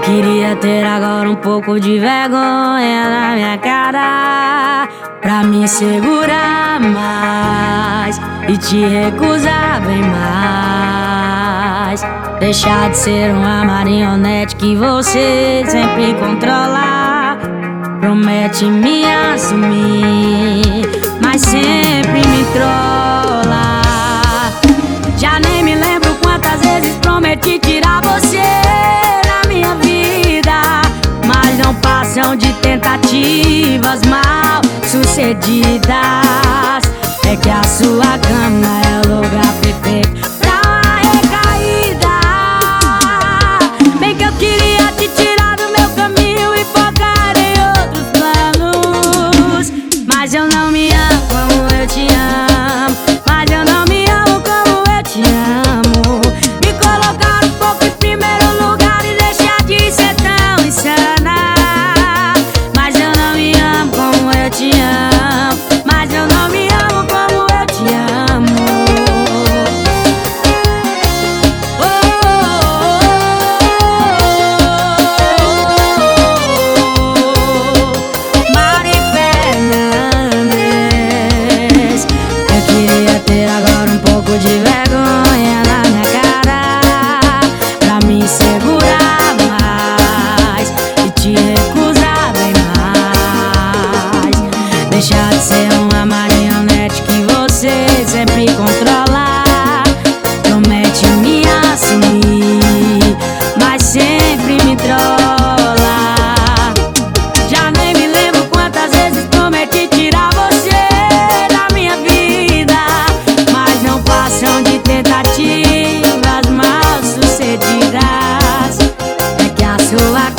Queria ter agora um pouco de vergonha na minha cara, pra me segurar mais e te recusar bem mais. Deixar de ser uma marionete que você sempre controla. Promete me assumir, mas sempre me trola. Já nem me lembro quantas vezes prometi tirar você da minha vida, mas não passam de tentativas mal sucedidas. É que a sua cama é o lugar perfeito pra uma recaída. Bem que eu queria te tirar do meu caminho e focar em outros planos, mas eu não me amo como eu te amo, mas eu não me amo como eu te amo. Me colocar um pouco em primeiro lugar e deixar de ser tão insana. Mas eu não me amo como eu te amo, mas eu não me amo como eu te amo. Oh, Mari Fernandes. Eu queria ter agora um pouco de vergonha na minha cara, pra me segurar mais e te recusar bem mais. Deixar de ser uma marionete que você sempre controla. Promete me assumir, mas sempre me trola. Já nem me lembro quantas vezes prometi tirar você da minha vida, mas não passam de tentativas mal sucedidas. É que a sua